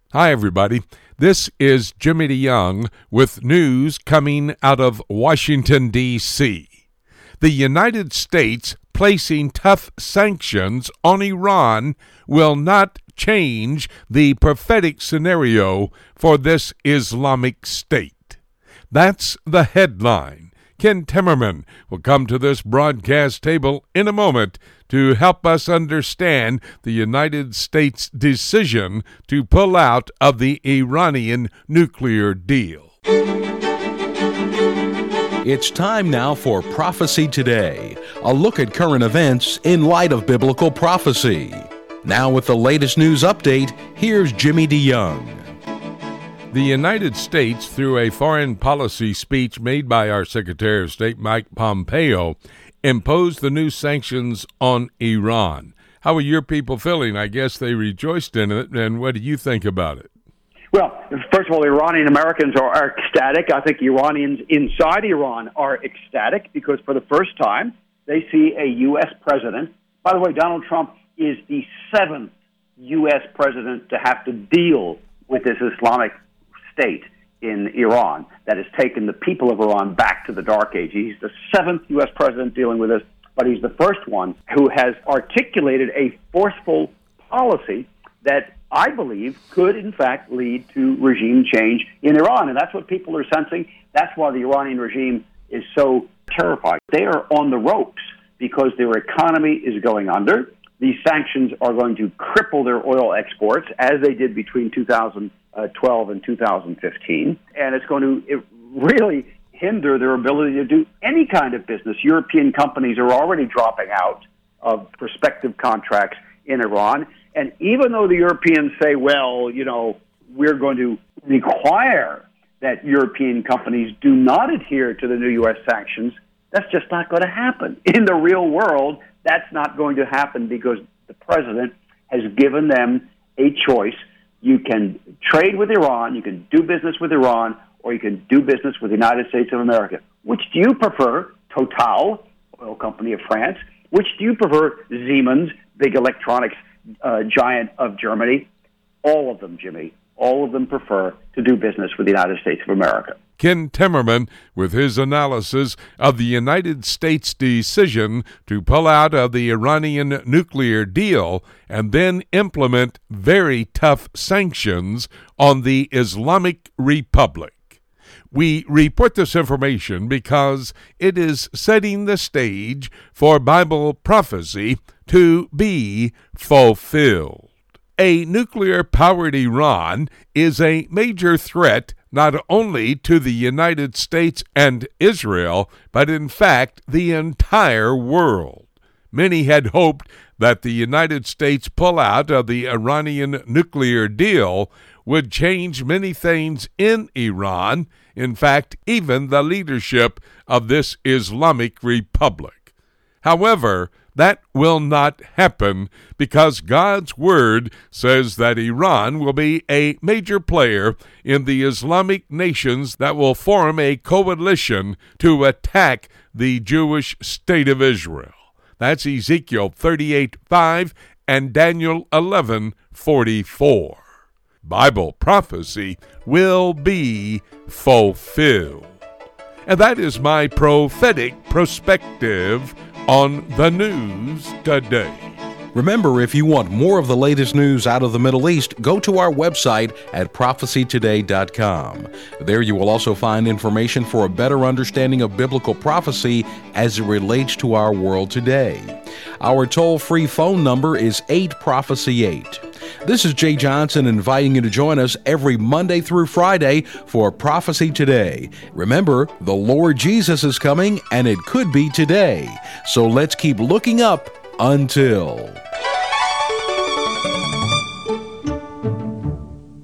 Hi, everybody. This is Jimmy DeYoung with news coming out of Washington, D.C. The United States placing tough sanctions on Iran will not change the prophetic scenario for this Islamic State. That's the headline. Ken Timmerman will come to this broadcast table in a moment to help us understand the United States' decision to pull out of the Iranian nuclear deal. It's time now for Prophecy Today, a look at current events in light of biblical prophecy. Now with the latest news update, here's Jimmy DeYoung. The United States, through a foreign policy speech made by our Secretary of State, Mike Pompeo, imposed the new sanctions on Iran. How are your people feeling? I guess they rejoiced in it, and what do you think about it? Well, first of all, Iranian Americans are ecstatic. I think Iranians inside Iran are ecstatic because for the first time they see a U.S. president. By the way, Donald Trump is the seventh U.S. president to have to deal with this Islamic State in Iran that has taken the people of Iran back to the Dark Age. He's the seventh U.S. president dealing with this, but he's the first one who has articulated a forceful policy that I believe could, in fact, lead to regime change in Iran. And that's what people are sensing. That's why the Iranian regime is so terrified. They are on the ropes because their economy is going under. These sanctions are going to cripple their oil exports, as they did between 2012 and 2015. And it's going to really hinder their ability to do any kind of business. European companies are already dropping out of prospective contracts in Iran. And even though the Europeans say, well, you know, we're going to require that European companies do not adhere to the new U.S. sanctions, that's just not going to happen. In the real world, that's not going to happen because the president has given them a choice. You can trade with Iran, you can do business with Iran, or you can do business with the United States of America. Which do you prefer? Total, oil company of France. Which do you prefer? Siemens, big electronics giant of Germany. All of them, Jimmy, all of them prefer to do business with the United States of America. Ken Timmerman with his analysis of the United States' decision to pull out of the Iranian nuclear deal and then implement very tough sanctions on the Islamic Republic. We report this information because it is setting the stage for Bible prophecy to be fulfilled. A nuclear-powered Iran is a major threat not only to the United States and Israel, but in fact the entire world. Many had hoped that the United States pullout of the Iranian nuclear deal would change many things in Iran, in fact, even the leadership of this Islamic Republic. However, that will not happen because God's Word says that Iran will be a major player in the Islamic nations that will form a coalition to attack the Jewish state of Israel. That's Ezekiel 38:5 and Daniel 11:44. Bible prophecy will be fulfilled. And that is my prophetic perspective on the news today. Remember, if you want more of the latest news out of the Middle East, go to our website at prophecytoday.com. There you will also find information for a better understanding of biblical prophecy as it relates to our world today. Our toll-free phone number is 8-PROPHECY-8. This is Jay Johnson inviting you to join us every Monday through Friday for Prophecy Today. Remember, the Lord Jesus is coming, and it could be today. So let's keep looking up until...